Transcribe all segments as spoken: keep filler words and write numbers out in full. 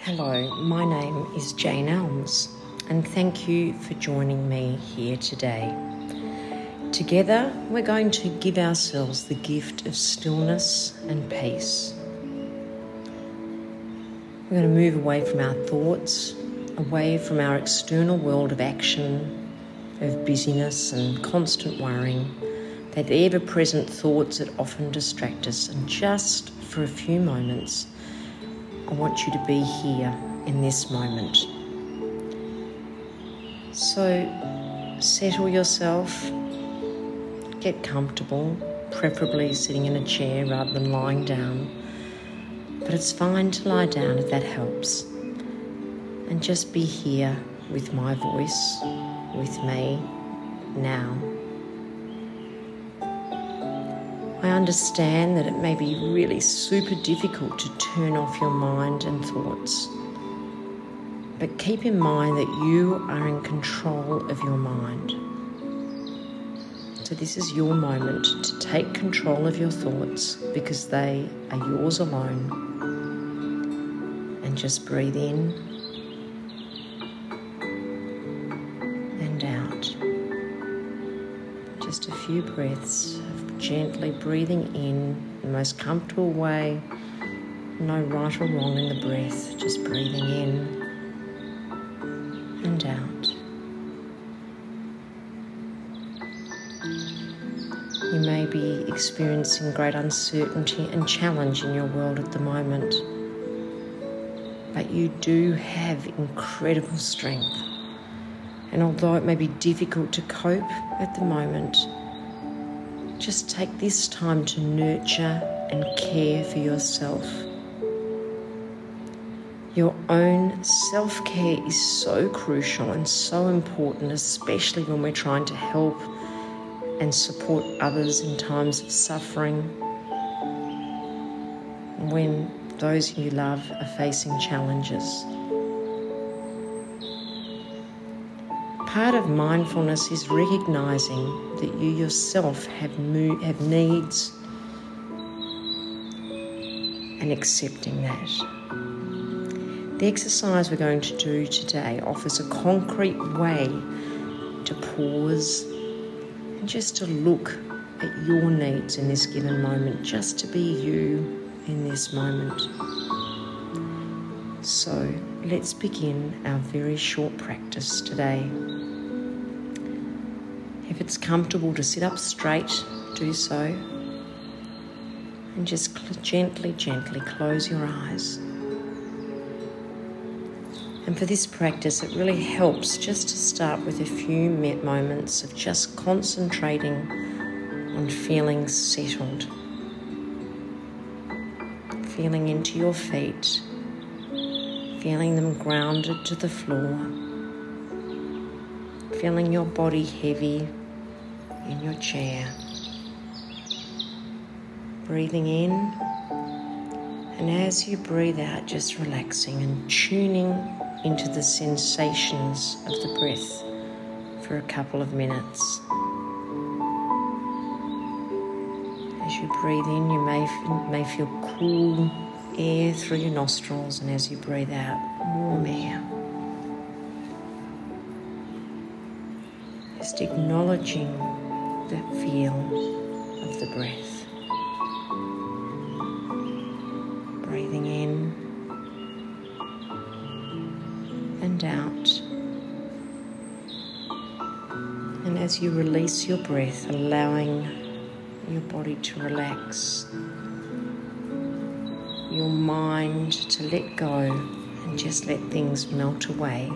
Hello, my name is Jane Elms, and thank you for joining me here today. Together, we're going to give ourselves the gift of stillness and peace. We're going to move away from our thoughts, away from our external world of action, of busyness and constant worrying, that ever-present thoughts that often distract us, and just for a few moments, I want you to be here in this moment. So settle yourself, get comfortable, preferably sitting in a chair rather than lying down. But it's fine to lie down if that helps. And just be here with my voice, with me, now. I understand that it may be really super difficult to turn off your mind and thoughts. But keep in mind that you are in control of your mind. So this is your moment to take control of your thoughts because they are yours alone. And just breathe in and out. Just a few breaths of gently breathing in the most comfortable way. No right or wrong in the breath, just breathing in and out. You may be experiencing great uncertainty and challenge in your world at the moment, but you do have incredible strength. And although it may be difficult to cope at the moment, just take this time to nurture and care for yourself. Your own self-care is so crucial and so important, especially when we're trying to help and support others in times of suffering, when those you love are facing challenges. Part of mindfulness is recognising that you yourself have, mo- have needs and accepting that. The exercise we're going to do today offers a concrete way to pause and just to look at your needs in this given moment, just to be you in this moment. So let's begin our very short practice today. If it's comfortable to sit up straight, do so. And just cl- gently, gently close your eyes. And for this practice, it really helps just to start with a few moments of just concentrating on feeling settled. Feeling into your feet, feeling them grounded to the floor, feeling your body heavy in your chair. Breathing in, and as you breathe out, just relaxing and tuning into the sensations of the breath for a couple of minutes. As you breathe in, you may, may feel cool air through your nostrils, and as you breathe out, warm air. Just acknowledging the feel of the breath. Breathing in and out. And as you release your breath, allowing your body to relax, your mind to let go and just let things melt away.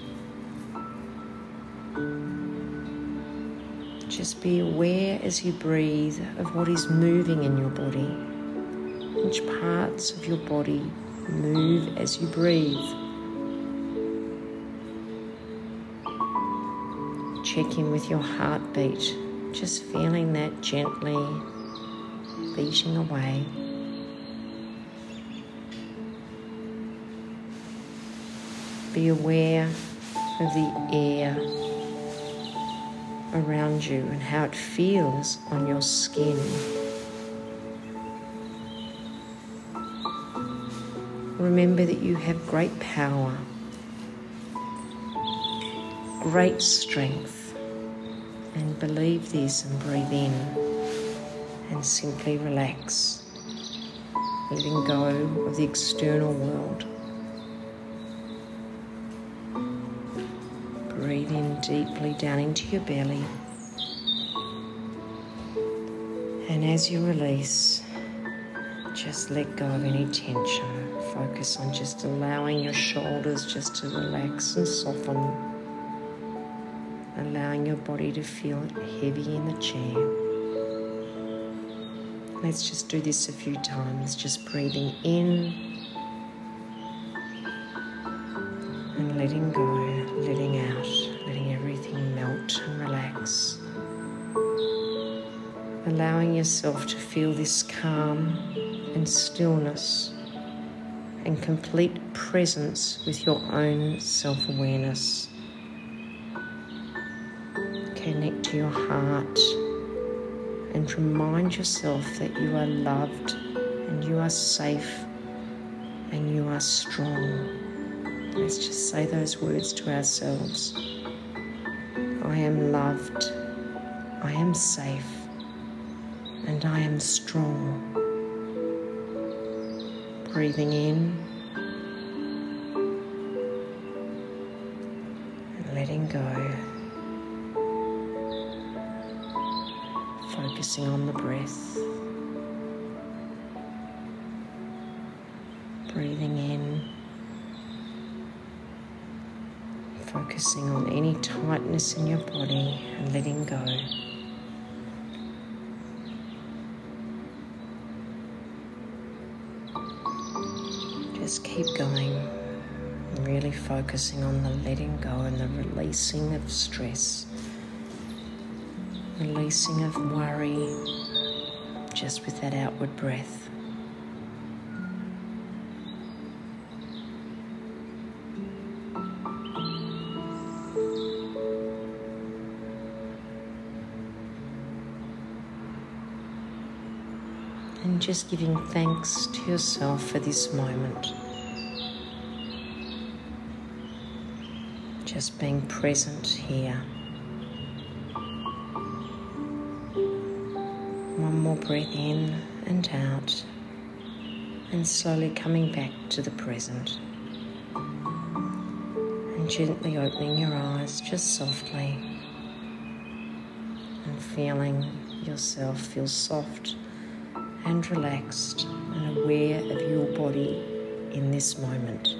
Just be aware as you breathe of what is moving in your body. Which parts of your body move as you breathe. Check in with your heartbeat, just feeling that gently beating away. Be aware of the air around you and how it feels on your skin. Remember that you have great power, great strength, and believe this and breathe in and simply relax, letting go of the external world. Breathe in deeply down into your belly, and as you release, just let go of any tension. Focus on just allowing your shoulders just to relax and soften, allowing your body to feel heavy in the chair. Let's just do this a few times, just breathing in and letting go, letting out, letting everything melt and relax. Allowing yourself to feel this calm and stillness and complete presence with your own self-awareness. Connect to your heart and remind yourself that you are loved and you are safe and you are strong. Let's just say those words to ourselves. I am loved, I am safe, and I am strong. Breathing in and letting go. Focusing on the breath. Breathing in. Focusing on any tightness in your body and letting go. Just keep going, really focusing on the letting go and the releasing of stress, releasing of worry, just with that outward breath. And just giving thanks to yourself for this moment. Just being present here. One more breath in and out, and slowly coming back to the present. And gently opening your eyes just softly, and feeling yourself feel soft and relaxed and aware of your body in this moment.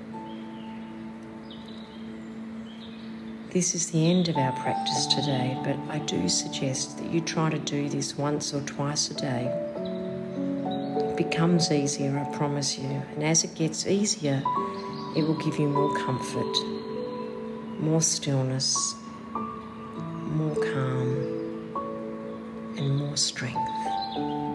This is the end of our practice today, but I do suggest that you try to do this once or twice a day. It becomes easier, I promise you, and as it gets easier, it will give you more comfort, more stillness, more calm, and more strength.